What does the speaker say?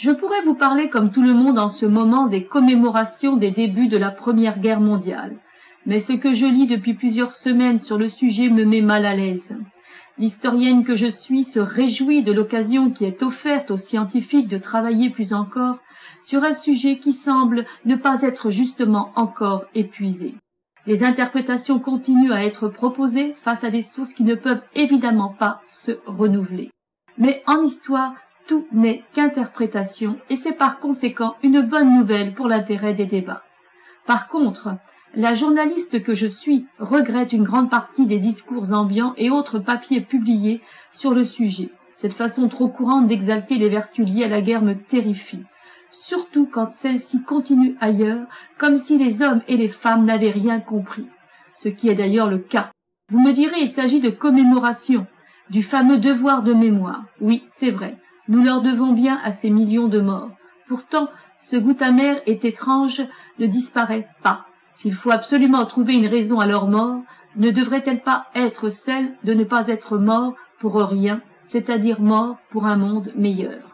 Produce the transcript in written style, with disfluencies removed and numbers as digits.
Je pourrais vous parler comme tout le monde en ce moment des commémorations des débuts de la Première Guerre mondiale, mais ce que je lis depuis plusieurs semaines sur le sujet me met mal à l'aise. L'historienne que je suis se réjouit de l'occasion qui est offerte aux scientifiques de travailler plus encore sur un sujet qui semble ne pas être justement encore épuisé. Des interprétations continuent à être proposées face à des sources qui ne peuvent évidemment pas se renouveler. Mais en histoire, tout n'est qu'interprétation et c'est par conséquent une bonne nouvelle pour l'intérêt des débats. Par contre, la journaliste que je suis regrette une grande partie des discours ambiants et autres papiers publiés sur le sujet. Cette façon trop courante d'exalter les vertus liées à la guerre me terrifie, surtout quand celle-ci continue ailleurs, comme si les hommes et les femmes n'avaient rien compris, ce qui est d'ailleurs le cas. Vous me direz, il s'agit de commémoration, du fameux devoir de mémoire. Oui, c'est vrai, nous leur devons bien à ces millions de morts. Pourtant, ce goût amer et étrange ne disparaît pas. S'il faut absolument trouver une raison à leur mort, ne devrait-elle pas être celle de ne pas être mort pour rien, c'est-à-dire mort pour un monde meilleur?